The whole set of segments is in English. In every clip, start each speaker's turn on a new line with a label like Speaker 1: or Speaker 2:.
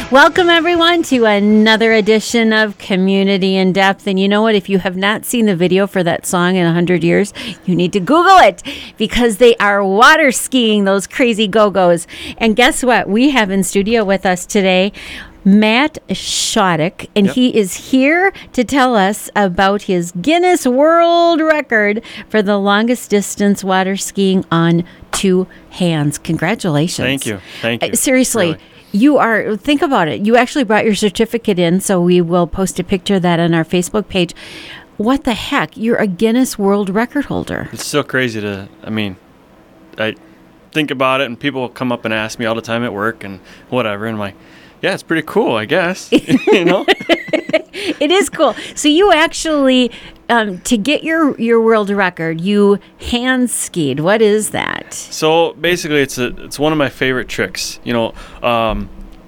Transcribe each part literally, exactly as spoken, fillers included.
Speaker 1: Welcome, everyone, to another edition of Community in Depth. And you know what? If you have not seen the video for that song in one hundred years, you need to Google it because they are water skiing, those crazy go-go's. And guess what? We have in studio with us today Matt Shoddick, and yep. he is here to tell us about his Guinness World Record for the longest distance water skiing on two hands. Congratulations.
Speaker 2: Thank you. Thank you.
Speaker 1: Uh, seriously.
Speaker 2: Really.
Speaker 1: You are, think about it. You actually brought your certificate in, so we will post a picture of that on our Facebook page. What the heck? You're a Guinness World Record holder.
Speaker 2: It's so crazy to, I mean, I think about it, and people come up and ask me all the time at work and whatever, and I'm like, yeah, it's pretty cool, I guess. You know?
Speaker 1: It is cool. So you actually, um, to get your, your world record, you hand skied. What is that?
Speaker 2: So basically, it's a it's one of my favorite tricks. You know, um,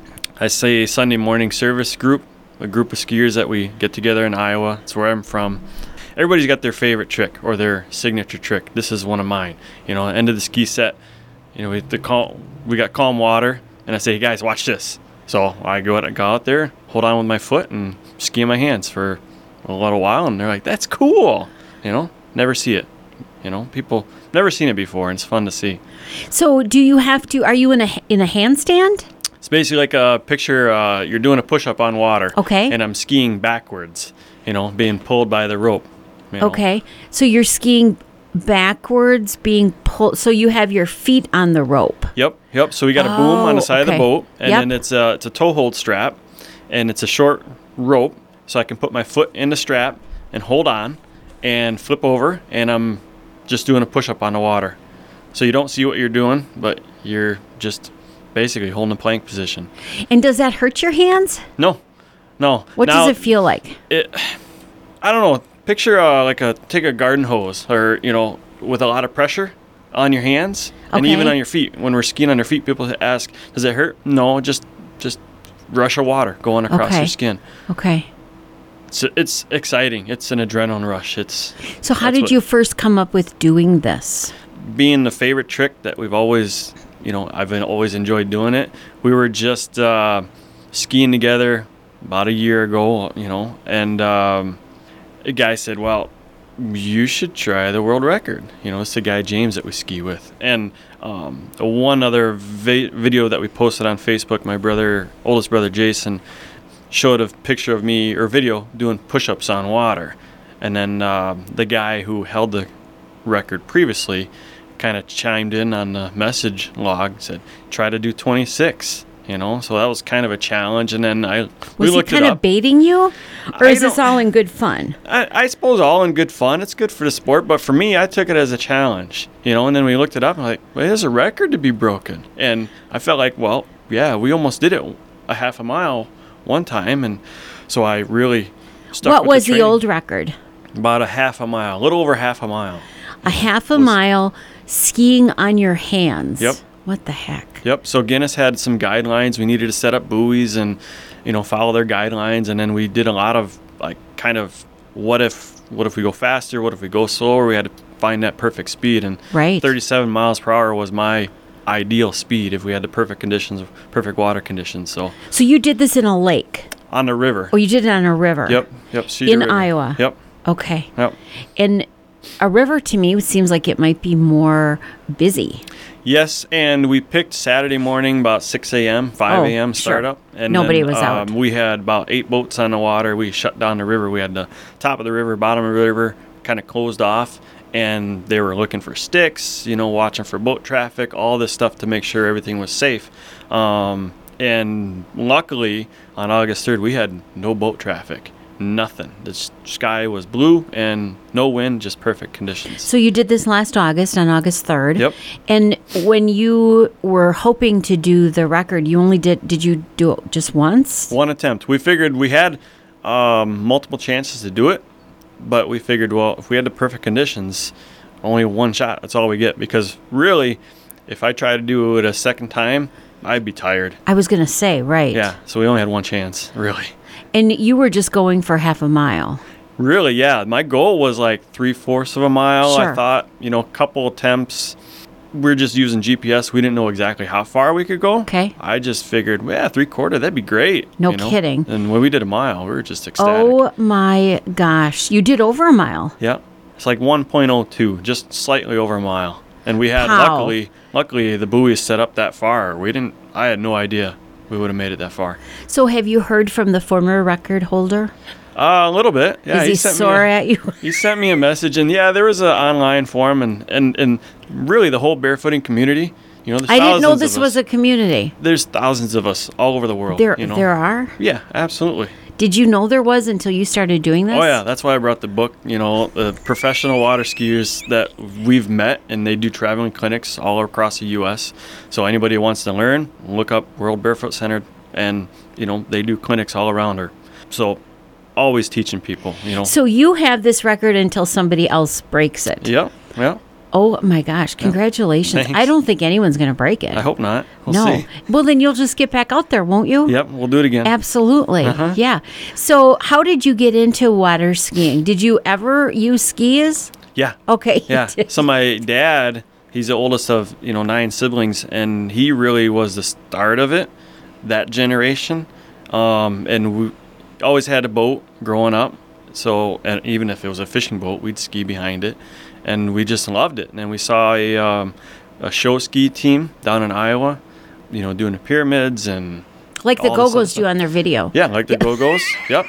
Speaker 2: I say Sunday morning service group, a group of skiers that we get together in Iowa. It's where I'm from. Everybody's got their favorite trick or their signature trick. This is one of mine. You know, end of the ski set, you know, we the cal- we got calm water, and I say, hey guys, watch this. So I go out, go out there, hold on with my foot, and ski in my hands for a little while, and they're like, that's cool. You know, never see it. You know, people never seen it before, and it's fun to see.
Speaker 1: So do you have to, are you in a in a handstand?
Speaker 2: It's basically like a picture, uh, you're doing a push-up on water.
Speaker 1: Okay.
Speaker 2: And I'm skiing backwards, you know, being pulled by the rope. You know?
Speaker 1: Okay. So you're skiing backwards, being pulled, so you have your feet on the rope.
Speaker 2: Yep, yep. So we got a
Speaker 1: oh,
Speaker 2: boom on the side
Speaker 1: okay.
Speaker 2: of the boat, and
Speaker 1: yep.
Speaker 2: then it's a, it's a toe hold strap, and it's a short rope, so I can put my foot in the strap and hold on and flip over, and I'm just doing a push-up on the water. So you don't see what you're doing, but you're just basically holding a plank position.
Speaker 1: And does that hurt your hands?
Speaker 2: No, no.
Speaker 1: What
Speaker 2: now,
Speaker 1: does it feel like?
Speaker 2: It, I don't know. Picture uh, like a take a garden hose, or you know, with a lot of pressure on your hands and
Speaker 1: okay.
Speaker 2: even on your feet. When we're skiing on your feet, people ask, "Does it hurt?" No, just just rush of water going across
Speaker 1: okay.
Speaker 2: your skin.
Speaker 1: Okay.
Speaker 2: So it's exciting. It's an adrenaline rush. It's.
Speaker 1: So how did you first come up with doing this?
Speaker 2: Being the favorite trick that we've always, you know, I've been, always enjoyed doing it. We were just uh, skiing together about a year ago, you know, and. Um, A guy said, well, you should try the world record. You know, it's the guy James that we ski with. And um, one other vi- video that we posted on Facebook, my brother, oldest brother Jason, showed a picture of me, or video, doing push-ups on water. And then uh, the guy who held the record previously kind of chimed in on the message log, said, try to do twenty-six. You know, so that was kind of a challenge, and then I we
Speaker 1: was
Speaker 2: looked
Speaker 1: he kind
Speaker 2: it
Speaker 1: of
Speaker 2: up.
Speaker 1: baiting you, or
Speaker 2: I
Speaker 1: is this
Speaker 2: don't-
Speaker 1: all in good fun?
Speaker 2: I, I suppose all in good fun. It's good for the sport, but for me, I took it as a challenge, you know. And then we looked it up, and I'm like, well, there's a record to be broken, and I felt like, well, yeah, we almost did it a half a mile one time, and so I really stuck.
Speaker 1: What
Speaker 2: with
Speaker 1: was
Speaker 2: the,
Speaker 1: the
Speaker 2: training.
Speaker 1: old record?
Speaker 2: About a half a mile, a little over half a mile.
Speaker 1: A half a
Speaker 2: was-
Speaker 1: mile skiing on your hands.
Speaker 2: Yep.
Speaker 1: What the heck?
Speaker 2: Yep. So Guinness had some guidelines. We needed to set up buoys and, you know, follow their guidelines. And then we did a lot of like kind of what if what if we go faster? What if we go slower? We had to find that perfect speed. And
Speaker 1: Right.
Speaker 2: thirty-seven miles per hour was my ideal speed if we had the perfect conditions, perfect water conditions. So
Speaker 1: So you did this in a lake?
Speaker 2: on the river.
Speaker 1: Oh, you did it on a river?
Speaker 2: Yep. Yep. Cedar
Speaker 1: In
Speaker 2: River.
Speaker 1: Iowa?
Speaker 2: Yep.
Speaker 1: Okay.
Speaker 2: Yep.
Speaker 1: And a river to me seems like it might be more busy.
Speaker 2: Yes, and we picked Saturday morning about six a.m., five a.m.
Speaker 1: Oh, sure.
Speaker 2: startup. And
Speaker 1: Nobody
Speaker 2: then,
Speaker 1: was
Speaker 2: um,
Speaker 1: out.
Speaker 2: We had about eight boats on the water. We shut down the river. We had the top of the river, bottom of the river kind of closed off, and they were looking for sticks, you know, watching for boat traffic, all this stuff to make sure everything was safe. Um, and luckily, on August third, we had no boat traffic. Nothing. The s- sky was blue and no wind, just perfect conditions.
Speaker 1: So you did this last August, on August third.
Speaker 2: Yep.
Speaker 1: And when you were hoping to do the record, you only did, did you do it just once?
Speaker 2: One attempt. We figured we had um, multiple chances to do it, but we figured, well, if we had the perfect conditions, only one shot, that's all we get. Because really, if I try to do it a second time, I'd be tired.
Speaker 1: I was going to say, right.
Speaker 2: Yeah, so we only had one chance, really.
Speaker 1: And you were just going for half a mile.
Speaker 2: Really, yeah. My goal was like three-fourths of a mile.
Speaker 1: Sure.
Speaker 2: I thought, you know, a couple attempts, we're just using G P S. We didn't know exactly how far we could go.
Speaker 1: Okay.
Speaker 2: I just figured, well, yeah, three quarter, that'd be great.
Speaker 1: No
Speaker 2: you know?
Speaker 1: kidding.
Speaker 2: And when we did a mile, we were just ecstatic.
Speaker 1: Oh my gosh. You did over a mile.
Speaker 2: Yeah. It's like one point oh two, just slightly over a mile. And we had,
Speaker 1: Wow.
Speaker 2: luckily, luckily the buoy is set up that far. We didn't, I had no idea we would have made it that far.
Speaker 1: So have you heard from the former record holder?
Speaker 2: Uh, a little bit. Yeah,
Speaker 1: Is he,
Speaker 2: sent me
Speaker 1: sore
Speaker 2: a-
Speaker 1: at you?
Speaker 2: He sent me a message, and yeah, there was an online forum, and, and, and really the whole barefooting community. You know, there's
Speaker 1: I didn't know
Speaker 2: thousands
Speaker 1: this
Speaker 2: of
Speaker 1: was
Speaker 2: us.
Speaker 1: a community.
Speaker 2: There's thousands of us all over the world.
Speaker 1: There,
Speaker 2: you know?
Speaker 1: there are.
Speaker 2: Yeah, absolutely.
Speaker 1: Did you know there was until you started doing this?
Speaker 2: Oh yeah, that's why I brought the book. You know, the professional water skiers that we've met, and they do traveling clinics all across the U S. So anybody who wants to learn, look up World Barefoot Center, and you know they do clinics all around her. So always teaching people. You know.
Speaker 1: So you have this record until somebody else breaks it.
Speaker 2: Yeah, yeah.
Speaker 1: Oh my gosh! Congratulations!
Speaker 2: Thanks.
Speaker 1: I don't think anyone's going to break it.
Speaker 2: I hope not. We'll
Speaker 1: no.
Speaker 2: see.
Speaker 1: Well, then you'll just get back out there, won't you?
Speaker 2: Yep, we'll do it again.
Speaker 1: Absolutely.
Speaker 2: Uh-huh.
Speaker 1: Yeah. So, how did you get into water skiing? Did you ever use skis?
Speaker 2: Yeah.
Speaker 1: Okay. you
Speaker 2: Yeah.
Speaker 1: did.
Speaker 2: So my dad, he's the oldest of, you know, nine siblings, and he really was the start of it, that generation. Um, and we always had a boat growing up. So, and even if it was a fishing boat, we'd ski behind it, and we just loved it. And then we saw a, um, a show ski team down in Iowa, you know, doing the pyramids and
Speaker 1: Like the
Speaker 2: all this other
Speaker 1: Go-Go's
Speaker 2: stuff.
Speaker 1: do on their video.
Speaker 2: Yeah, like the Go-Go's. Yep.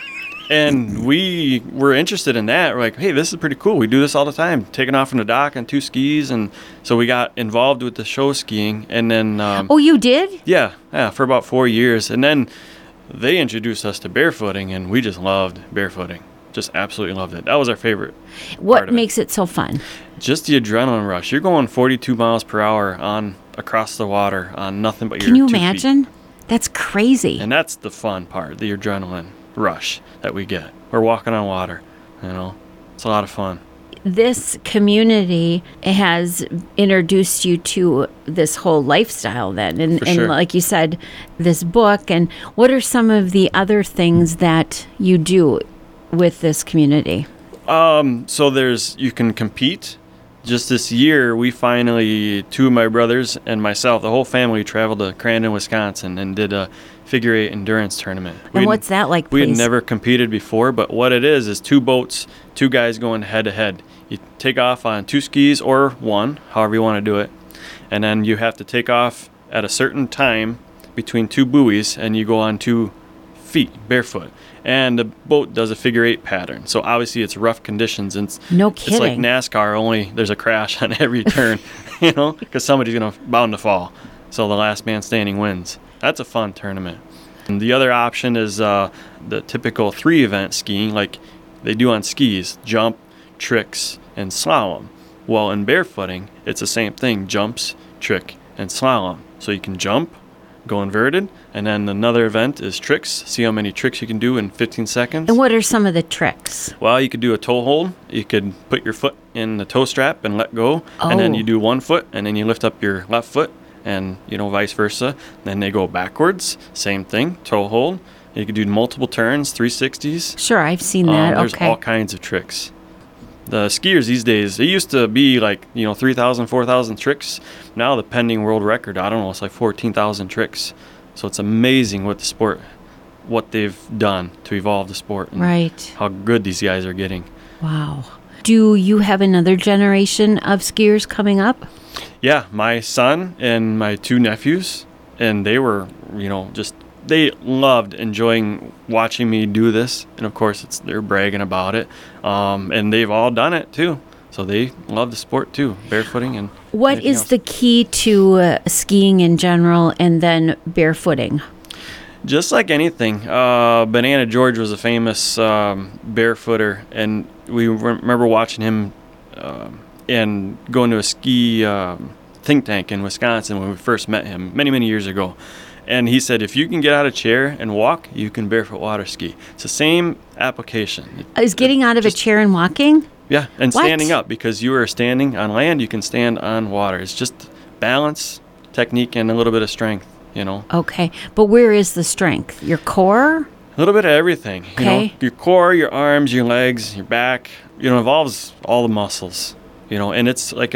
Speaker 2: And we were interested in that. We're like, hey, this is pretty cool. We do this all the time, taking off from the dock on two skis. And so we got involved with the show skiing. And then, um,
Speaker 1: Oh, you did?
Speaker 2: yeah, yeah, for about four years. And then they introduced us to barefooting, and we just loved barefooting. Just absolutely loved it. That was our favorite. part
Speaker 1: What
Speaker 2: of it.
Speaker 1: makes it so fun?
Speaker 2: Just the adrenaline rush. You're going forty-two miles per hour on across the water on nothing but your
Speaker 1: Can you
Speaker 2: two feet.
Speaker 1: imagine? That's crazy.
Speaker 2: And that's the fun part, the adrenaline rush that we get. We're walking on water, you know. It's a lot of fun.
Speaker 1: This community has introduced you to this whole lifestyle then. And,
Speaker 2: For
Speaker 1: and
Speaker 2: sure.
Speaker 1: like you said, this book. And what are some of the other things that you do with this community?
Speaker 2: Um, so there's, you can compete. Just this year, we finally, two of my brothers and myself, the whole family traveled to Crandon, Wisconsin and did a figure eight endurance tournament.
Speaker 1: And
Speaker 2: We'd-
Speaker 1: what's that like,
Speaker 2: We had
Speaker 1: please?
Speaker 2: never competed before, but what it is is two boats, two guys going head to head. You take off on two skis or one, however you want to do it, and then you have to take off at a certain time between two buoys, and you go on two feet barefoot. And the boat does a figure eight pattern. So obviously it's rough conditions, and it's,
Speaker 1: No
Speaker 2: it's like
Speaker 1: kidding.
Speaker 2: NASCAR, only there's a crash on every turn, you know, because somebody's gonna bound to fall. So the last man standing wins. That's a fun tournament. And the other option is uh, the typical three event skiing, like they do on skis: jump, tricks, and slalom. Well, in barefooting, it's the same thing: jumps, trick, and slalom. So you can jump, go inverted, and then another event is tricks. See how many tricks you can do in fifteen seconds.
Speaker 1: And what are some of the tricks?
Speaker 2: Well, you could do a toe hold. You could put your foot in the toe strap and let go, and then
Speaker 1: Oh.
Speaker 2: you do one foot, and then you lift up your left foot, and you know vice versa. Then they go backwards. Same thing, toe hold. You could do multiple turns, three sixties.
Speaker 1: Sure, I've seen
Speaker 2: Um,
Speaker 1: that.
Speaker 2: there's
Speaker 1: okay.
Speaker 2: all kinds of tricks. The skiers these days, it used to be like, you know, three thousand, four thousand tricks. Now the pending world record, I don't know, it's like fourteen thousand tricks. So it's amazing what the sport, what they've done to evolve the sport. And
Speaker 1: Right.
Speaker 2: how good these guys are getting.
Speaker 1: Wow. Do you have another generation of skiers coming up?
Speaker 2: Yeah, my son and my two nephews, and they were, you know, just, they loved enjoying watching me do this. And of course, it's they're bragging about it. Um, and they've all done it too. So they love the sport too, barefooting and
Speaker 1: What
Speaker 2: everything
Speaker 1: is
Speaker 2: else.
Speaker 1: the key to uh, skiing in general and then barefooting?
Speaker 2: Just like anything, uh, Banana George was a famous um, barefooter, and we re- remember watching him um, and going to a ski um, think tank in Wisconsin when we first met him many, many years ago. And he said, if you can get out of a chair and walk, you can barefoot water ski. It's the same application.
Speaker 1: Is getting out of
Speaker 2: just-
Speaker 1: a chair and walking?
Speaker 2: Yeah, and
Speaker 1: What?
Speaker 2: standing up, because you are standing on land, you can stand on water. It's just balance, technique, and a little bit of strength, you know.
Speaker 1: Okay. But where is the strength? Your core?
Speaker 2: A little bit of everything. You know,
Speaker 1: Okay.
Speaker 2: your core, your arms, your legs, your back. You know, involves all the muscles. You know, and it's like a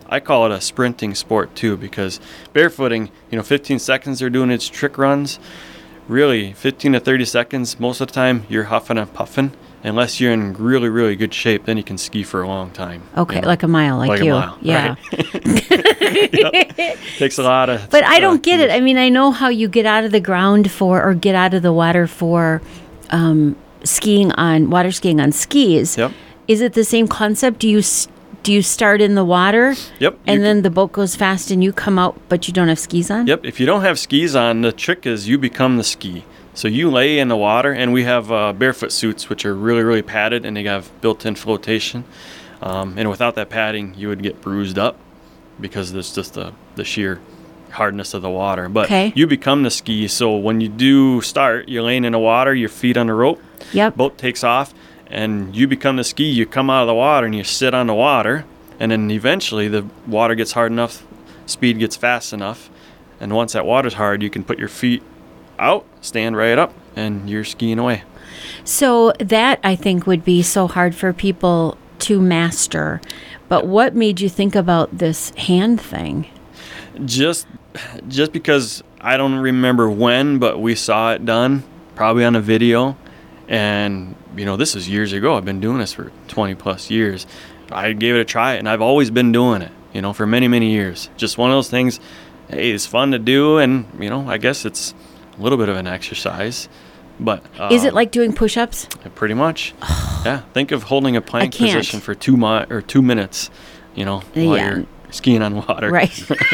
Speaker 2: I call it a sprinting sport too, because barefooting, you know, fifteen seconds they're doing its trick runs. Really, fifteen to thirty seconds, most of the time you're huffing and puffing. Unless you're in really, really good shape, then you can ski for a long time.
Speaker 1: Okay,
Speaker 2: you know?
Speaker 1: like a mile, like,
Speaker 2: like
Speaker 1: you.
Speaker 2: a mile,
Speaker 1: yeah.
Speaker 2: Right? Yep. Takes a lot of.
Speaker 1: But I don't
Speaker 2: uh,
Speaker 1: get it. I mean, I know how you get out of the ground for, or get out of the water for, um, skiing on water skiing on skis.
Speaker 2: Yep.
Speaker 1: Is it the same concept? Do you s- do you start in the water?
Speaker 2: Yep.
Speaker 1: And
Speaker 2: you
Speaker 1: then the boat goes fast and you come out, but you don't have skis on?
Speaker 2: Yep. If you don't have skis on, the trick is you become the ski. So you lay in the water, and we have uh, barefoot suits, which are really, really padded, and they have built-in flotation. Um, and without that padding, you would get bruised up because there's just the, the sheer hardness of the water. But
Speaker 1: Okay.
Speaker 2: you become the ski. So when you do start, you're laying in the water, your feet on the rope,
Speaker 1: Yep.
Speaker 2: boat takes off, and you become the ski. You come out of the water, and you sit on the water, and then eventually the water gets hard enough, speed gets fast enough, and once that water's hard, you can put your feet out, stand right up, and you're skiing away.
Speaker 1: So that, I think, would be so hard for people to master. But what made you think about this hand thing?
Speaker 2: Just just because I don't remember when, but we saw it done, probably on a video. And, you know, this is years ago. I've been doing this for twenty plus years. I gave it a try, and I've always been doing it, you know, for many, many years. Just one of those things, hey, it's fun to do, and, you know, I guess it's a little bit of an exercise. But um,
Speaker 1: Is it like doing push-ups?
Speaker 2: pretty much? Yeah. Think of holding a plank
Speaker 1: can't.
Speaker 2: position for two mi- or two minutes, you know, while
Speaker 1: Yeah.
Speaker 2: you're skiing on water.
Speaker 1: Right.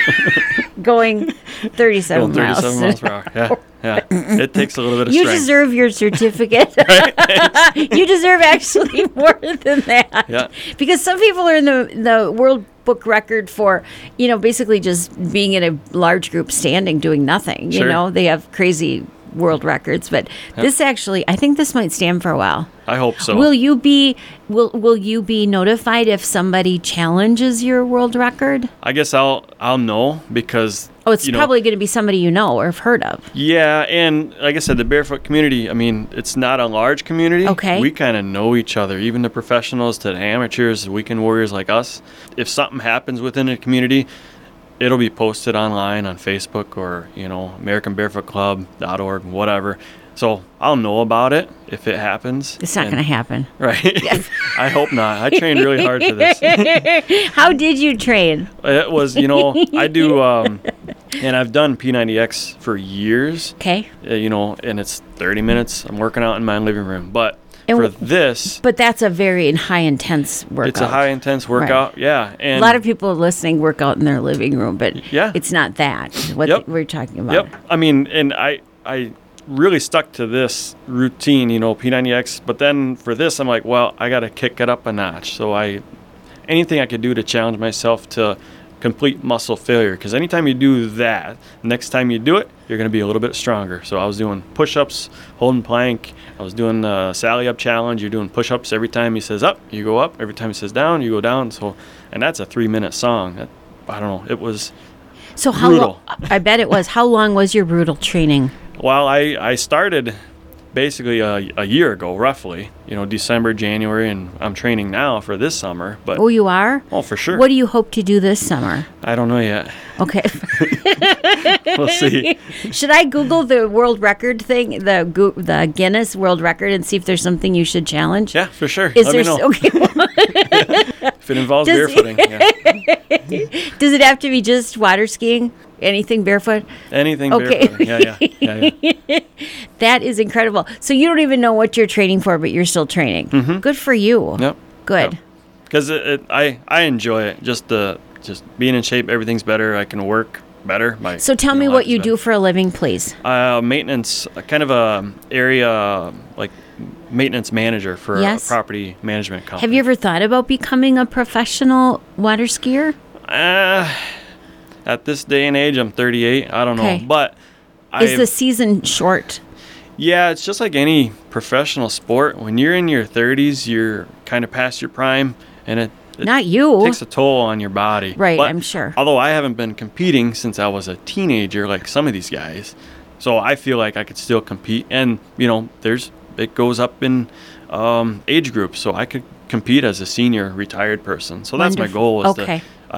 Speaker 1: Going thirty-seven,
Speaker 2: Going thirty-seven miles per hour. Yeah, yeah. It takes a little bit of
Speaker 1: You
Speaker 2: strength.
Speaker 1: deserve your certificate. You deserve actually more than that.
Speaker 2: Yeah.
Speaker 1: Because some people are in the the world book record for, you know, basically just being in a large group standing doing nothing. You
Speaker 2: Sure.
Speaker 1: know, they have crazy world records, but this actually, I think this might stand for a while.
Speaker 2: I hope so.
Speaker 1: Will you be will will you be notified if somebody challenges your world record?
Speaker 2: I guess I'll I'll know because
Speaker 1: Oh, it's
Speaker 2: you know,
Speaker 1: probably going to be somebody you know or have heard of.
Speaker 2: yeah, and like I said, the barefoot community, I mean, it's not a large community.
Speaker 1: Okay.
Speaker 2: We kind of know each other, even the professionals to the amateurs, the weekend warriors like us. If something happens within a community, it'll be posted online on Facebook or, you know, American Barefoot Club dot org, whatever. So I'll know about it if it happens.
Speaker 1: It's not
Speaker 2: And-
Speaker 1: going to happen.
Speaker 2: Right. I hope not. I trained really hard for this.
Speaker 1: How did you train?
Speaker 2: It was, you know, I do, um, and I've done P ninety X for years,
Speaker 1: Okay.
Speaker 2: uh, you know, and it's thirty minutes. I'm working out in my living room. But
Speaker 1: And
Speaker 2: for
Speaker 1: w-
Speaker 2: this,
Speaker 1: But that's a very high intense workout.
Speaker 2: it's a high intense workout. Yeah. And
Speaker 1: A lot of people listening work out in their living room, but
Speaker 2: Yeah.
Speaker 1: it's not that. What
Speaker 2: Yep.
Speaker 1: we're talking about.
Speaker 2: Yep. I mean, and I, I really stuck to this routine, you know, P ninety X. But then for this, I'm like, well, I got to kick it up a notch. So I, anything I could do to challenge myself to complete muscle failure. Because anytime you do that, next time you do it, you're going to be a little bit stronger. So I was doing push-ups, holding plank. I was doing the Sally Up Challenge. You're doing push-ups every time he says up, you go up. Every time he says down, you go down. So, and that's a three-minute song. That, I don't know. It was
Speaker 1: So how
Speaker 2: brutal.
Speaker 1: long? I bet it was. How long was your brutal training?
Speaker 2: Well, I, I started basically a, a year ago, roughly, you know, December, January, and I'm training now for this summer. But,
Speaker 1: Oh, you are?
Speaker 2: oh, for sure.
Speaker 1: What do you hope to do this summer?
Speaker 2: I don't know yet.
Speaker 1: Okay.
Speaker 2: We'll see.
Speaker 1: Should I Google the world record thing, the Gu- the Guinness World Record, and see if there's something you should challenge?
Speaker 2: Yeah, for sure.
Speaker 1: Is
Speaker 2: Let
Speaker 1: there
Speaker 2: me know.
Speaker 1: s- okay?
Speaker 2: If it involves
Speaker 1: Does-
Speaker 2: barefooting. Yeah.
Speaker 1: Does it have to be just water skiing? Anything barefoot?
Speaker 2: Anything
Speaker 1: Okay.
Speaker 2: barefooting. Yeah, yeah, yeah, yeah.
Speaker 1: That is incredible. So you don't even know what you're training for, but you're still training. Good for you.
Speaker 2: Yep.
Speaker 1: Good.
Speaker 2: Because it, it, I, I enjoy it. Just the just being in shape, everything's better. I can work better. My,
Speaker 1: So tell
Speaker 2: you
Speaker 1: me
Speaker 2: know,
Speaker 1: what
Speaker 2: life is
Speaker 1: you
Speaker 2: better.
Speaker 1: do for a living, please.
Speaker 2: Uh, maintenance, uh, kind of a area like maintenance manager for
Speaker 1: Yes.
Speaker 2: a property management company.
Speaker 1: Have you ever thought about becoming a professional water skier?
Speaker 2: Uh, at this day and age, I'm thirty-eight. I don't
Speaker 1: Okay.
Speaker 2: know, but
Speaker 1: Is
Speaker 2: I
Speaker 1: the season short?
Speaker 2: yeah, it's just like any professional sport. When you're in your thirties, you're kind of past your prime, and it, it
Speaker 1: Not you.
Speaker 2: takes a toll on your body.
Speaker 1: Right,
Speaker 2: But
Speaker 1: I'm sure.
Speaker 2: Although I haven't been competing since I was a teenager, like some of these guys, so I feel like I could still compete. And you know, there's it goes up in um, age groups, so I could compete as a senior retired person. So that's my
Speaker 1: Wonderful.
Speaker 2: goal is
Speaker 1: Okay.
Speaker 2: to uh,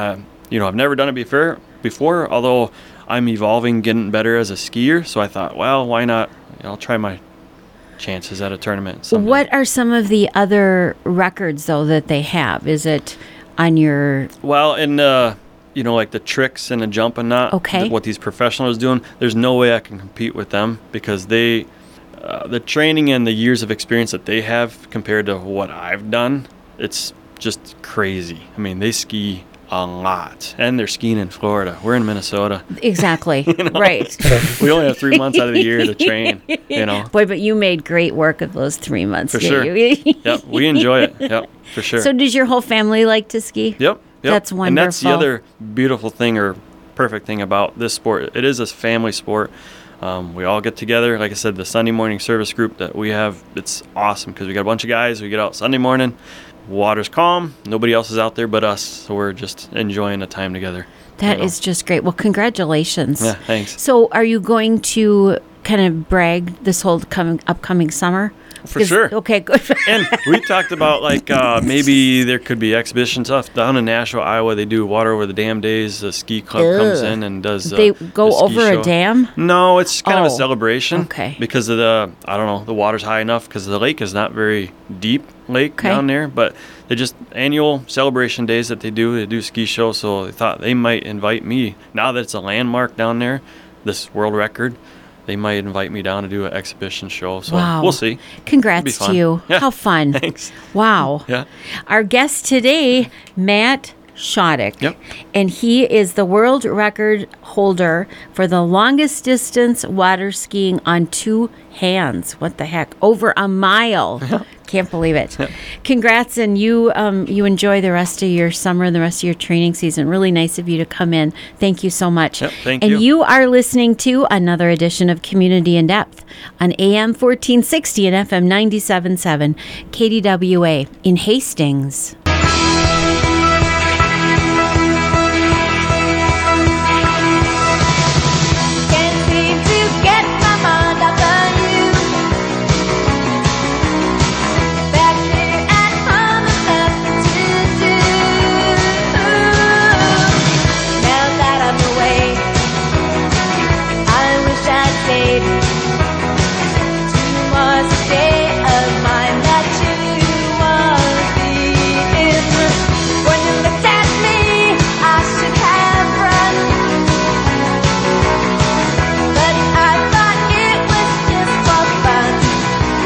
Speaker 2: you know, I've never done it before, before, although I'm evolving, getting better as a skier. So I thought, well, why not? I'll try my chances at a tournament someday.
Speaker 1: What are some of the other records, though, that they have? Is it on your...
Speaker 2: Well, in, uh, you know, like the tricks and the jump and that,
Speaker 1: Okay.
Speaker 2: th- what these professionals doing, there's no way I can compete with them because they, uh, the training and the years of experience that they have compared to what I've done, it's just crazy. I mean, they ski a lot, and they're skiing in Florida. We're in Minnesota.
Speaker 1: Exactly. Right.
Speaker 2: We only have three months out of the year to train, you know.
Speaker 1: Boy, but you made great work of those three months.
Speaker 2: For
Speaker 1: didn't
Speaker 2: sure.
Speaker 1: you?
Speaker 2: Yep, we enjoy it. Yep, for sure.
Speaker 1: So does your whole family like to ski?
Speaker 2: Yep, yep.
Speaker 1: That's
Speaker 2: And that's the
Speaker 1: wonderful.
Speaker 2: other beautiful thing or perfect thing about this sport. It is a family sport. Um, we all get together. Like I said, the Sunday morning service group that we have, it's awesome because we got a bunch of guys. We get out Sunday morning. Water's calm. Nobody else is out there but us. So we're just enjoying the time together.
Speaker 1: That
Speaker 2: you know.
Speaker 1: is just great. Well, congratulations.
Speaker 2: Yeah, thanks.
Speaker 1: So are you going to kind of brag this whole coming upcoming summer?
Speaker 2: For
Speaker 1: 'Cause-
Speaker 2: sure.
Speaker 1: Okay, good.
Speaker 2: And we talked about like uh, maybe there could be exhibition stuff down in Nashville, Iowa. They do water over the dam days. The ski club comes
Speaker 1: Ugh.
Speaker 2: in and does. Uh,
Speaker 1: They go
Speaker 2: the ski
Speaker 1: over a
Speaker 2: show.
Speaker 1: dam?
Speaker 2: No, it's kind of
Speaker 1: Oh,
Speaker 2: a celebration.
Speaker 1: okay.
Speaker 2: Because of the I don't know the water's high enough because the lake is not very deep lake
Speaker 1: Okay.
Speaker 2: down there, but they just annual celebration days that they do. They do ski show, so they thought they might invite me now that it's a landmark down there, this world record. They might invite me down to do an exhibition show. So
Speaker 1: Wow.
Speaker 2: we'll see.
Speaker 1: Congrats
Speaker 2: It'll be
Speaker 1: to you.
Speaker 2: fun. Yeah.
Speaker 1: How fun.
Speaker 2: Thanks.
Speaker 1: Wow.
Speaker 2: Yeah.
Speaker 1: Our guest today, Matt Shoddick.
Speaker 2: Yep.
Speaker 1: And he is the world record holder for the longest distance water skiing on two hands. What the heck? Over a mile. Can't believe it. Congrats, and you um, you enjoy the rest of your summer and the rest of your training season. Really nice of you to come in. Thank you so much.
Speaker 2: Yep, thank
Speaker 1: and
Speaker 2: you.
Speaker 1: you are listening to another edition of Community in Depth on A M fourteen sixty and F M ninety-seven point seven K D W A in Hastings.